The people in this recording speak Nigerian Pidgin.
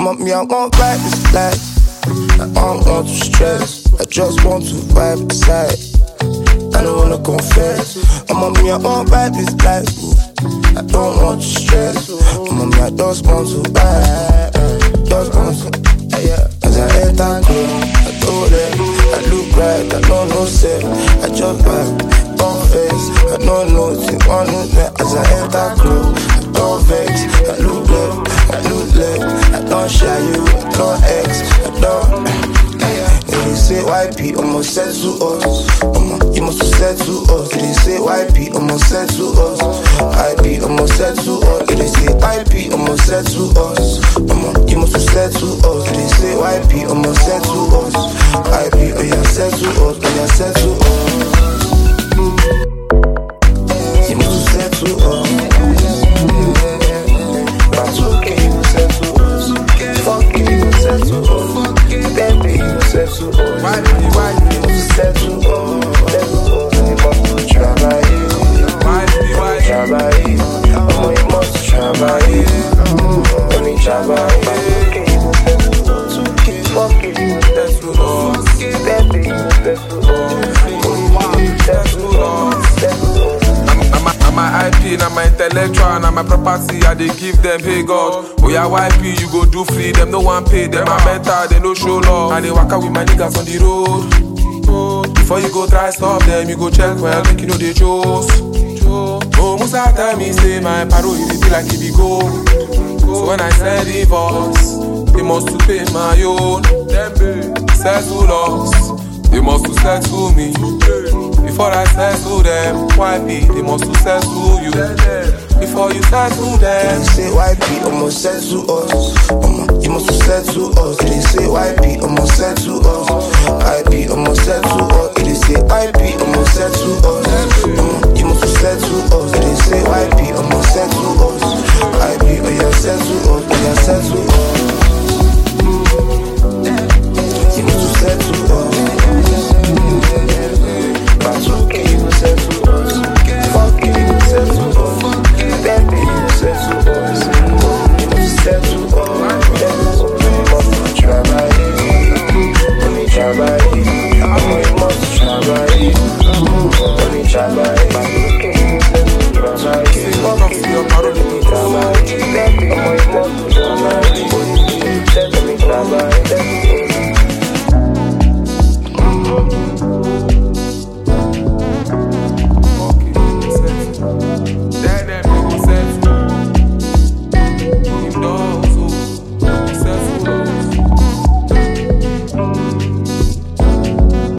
Me, I won't fight this life. I don't want to stress. I just want to vibe inside. I don't wanna confess. Me, I won't fight this life. I don't want to stress. Me, I just want to vibe. Just want to, yeah. As I enter club, I told them I look right, I don't know self. I just vibe, don't face. I don't know what one is there. As I enter club, I don't vex. I look left, I look left. I don't shy you, I don't X, I don't. They say YP almost said to us. You must have said to us. They say YP almost said to us. YP almost said to us. They say YP almost said to us. You must have said to us. They say YP almost said to us. YP, oh yeah, said to us. Oh yeah, said to us. You must have said to us. That's okay, you said to us. Fuck you, you said to us. Baby, you said to us. Why you said to us? You must travailler. Travailler. Oh, you must travailler. Let me travailler. Fuck it, you said to us. Baby, you said to us. You said to us. I'm my IP, now my intellectual, now my property, I they give them, hey God. Oh yeah, YP, you go do free, them no one pay, them my mental, they no show love. And they walk out with my niggas on the road. Before you go try stop them, you go check well, make you know they chose. Oh, Musa tell me, say my paro, it be like it be gold. So when I send divorce, they must to pay my own. Settle loss, they must to settle me. Before I settle them, YP, they must to settle you. Before you settle them, they say YP almost said to us. You must have said to us. They say YP almost said to